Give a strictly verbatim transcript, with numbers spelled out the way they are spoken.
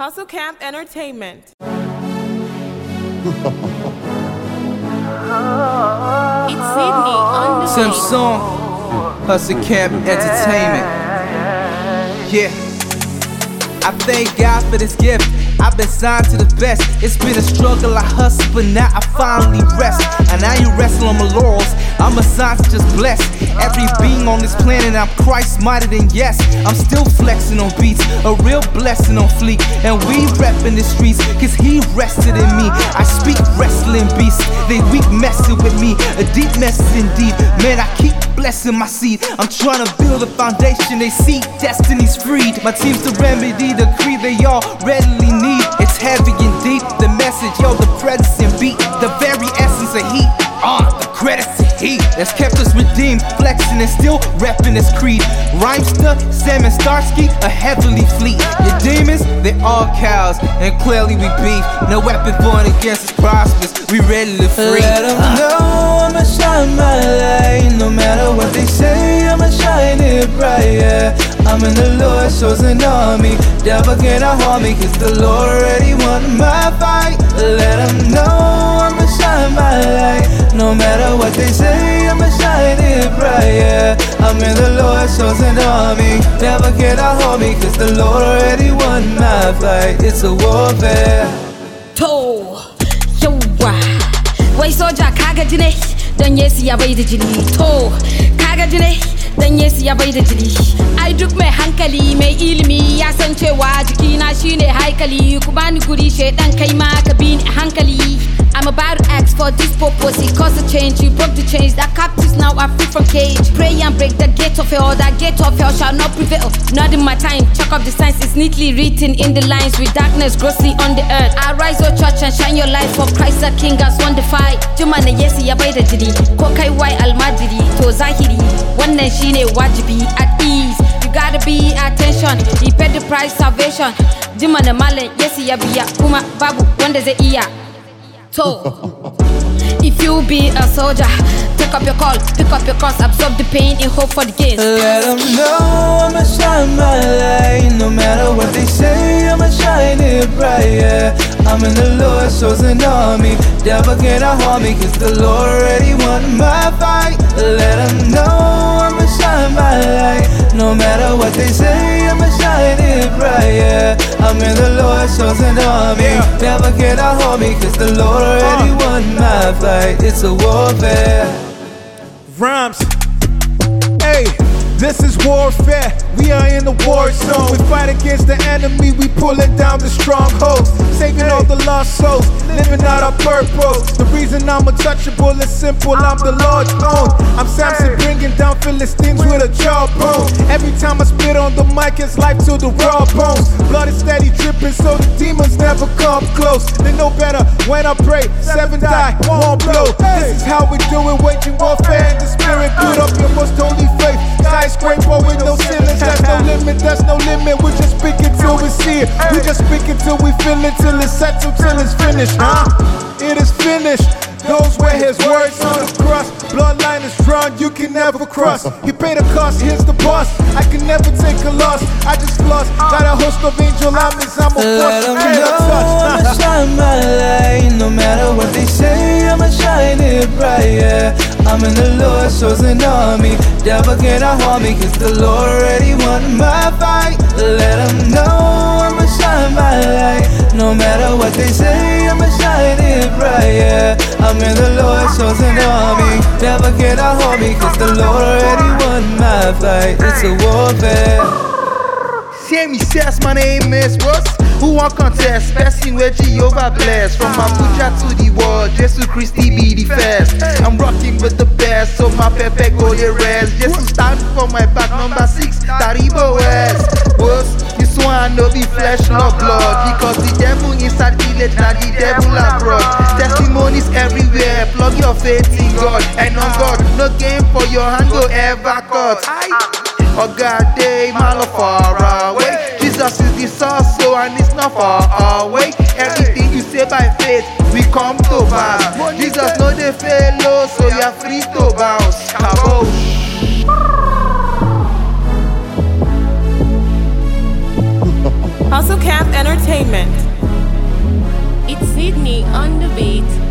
Hustle Camp Entertainment. It's Sydney on the Samsung, Hustle Camp Entertainment. Yeah, I thank God for this gift. I've been signed to the best. It's been a struggle, I hustle, but now I finally rest. And I ain't wrestling on my laurels, I'm assigned to just bless every being on this planet. I'm Christ-minded, and yes, I'm still flexing on beats, a real blessing on fleek. And we reppin' the streets, cause he rested in me. I speak wrestling beasts, they weak messing with me. A deep message indeed, man, I keep blessing my seed. I'm trying to build a foundation, they see destiny's freed. My team's the remedy, the creed they all readily need. It's heavy and deep, the message, yo, the presence and beat, the very essence of heat. Uh, the credits to heat that's kept us redeemed, flexing and still repping this creed. Rhymester, Sam and Starsky, a heavenly fleet. Your demons, they all cows, and clearly we beef. No weapon born against us prospers, we ready to free. Let them uh. know I'ma shine my light. No matter what they say, I'ma shine it bright, yeah. I'm in the Lord's chosen army. Devil cannot harm me, cause the Lord already won my fight. Let them know I'ma shine my light. No matter what they say, I'ma shine it bright, yeah. I'm in the Lord's chosen army. Devil cannot harm me, cause the Lord already won my fight. It's a warfare. To, yawa, wai soja kaga jine, dan Yesu ya bai da jini. To, kaga jine, dan Yesu ya bai da jini. Ai duk mai hankali, mai ilimi ya san cewa jikina shine haikali. Ku bani guri shedan kai ma ka bi ni a hankali. I'm about to ask for this purpose, it caused a change, you broke the chains, that captives now are free from cage. Pray and break the gate of hell, that gate of hell shall not prevail. Not in my time, check up the signs, it's neatly written in the lines, with darkness grossly on the earth. Arise, O church, and shine your light, for Christ the King has won the fight. Juma na Yesu ya bai da jiri, ko kai wai almajiri, to zahiri, wannan shine wajibi, at ease. You gotta be attention, he paid the price, salvation. Juma na malam Yesu ya biya, kuma babu wanda zai iya. So, if you be a soldier, pick up your call, pick up your cross, absorb the pain and hope for the gains. Let them know I'ma shine my light. No matter what they say, I'ma shine it bright, yeah. I'm in the Lord's chosen army. Devil cannot harm me, cause the Lord already won my fight. Let them know I'ma shine my light. No matter what they say, I'ma shine it bright, yeah. I'm in the Lord's chosen army. Devil cannot harm me, cause the Lord already won my fight. It's a warfare. Rhymes. Hey, this is warfare. We are in the war zone. We fight against the enemy. We pulling down the strongholds, saving all the lost souls, living out our purpose. The reason I'm untouchable is simple. I'm the Lord's own. I'm Samson, bringing down Philistines with a jawbone. Every time I spit on the mic, it's life to the raw bones. Blood is steady dripping, so the demons never come close. They know better when I pray. Seven die, one blow. This is how we do it, waging warfare in the spirit. Put up your most holy faith. Skyscraper with no ceilings, there's no limit, there's no limit. We just speak it till we see it. We just speak it till we feel it, till it's settled, till it's finished, huh? It is finished. Those were his words on the cross. Bloodline is drawn, you can never cross. He paid a cost, here's the boss. I can never take a loss, I just lost. Got a host of angel armies, I'm a force. Let them know I'ma shine my light. No matter what they say, I'ma shine it bright, yeah. I'm in the Lord's chosen army. Devil cannot harm me, cause the Lord already won my fight. Let them know I'ma shine my light. No matter what they say, I'ma shine it bright, yeah. I'm in the Lord's chosen army. Devil cannot harm me, cause the Lord already won my fight. It's a warfare. Sammy says my name is Ross. Who won't contest? Passing where Jehovah bless. From Abuja to the world, Jesus Christi be the first. I'm rocking with the best, so my pepe go the rest. Jesus stand for my back, number six, Taribo West. Boss, this one no be flesh, no blood. Because the devil inside village, now the devil abroad. Testimonies everywhere, plug your faith in God. And on God, no game for your hand go ever cut. Oh God, they man are far away. Jesus is the source, so and it's not far away. Everything you say by faith, we come to pass. Jesus know they fail low, so you're free to bounce. Kabosh. Hustle Camp Entertainment. Entertainment. It's Sydney on the beat.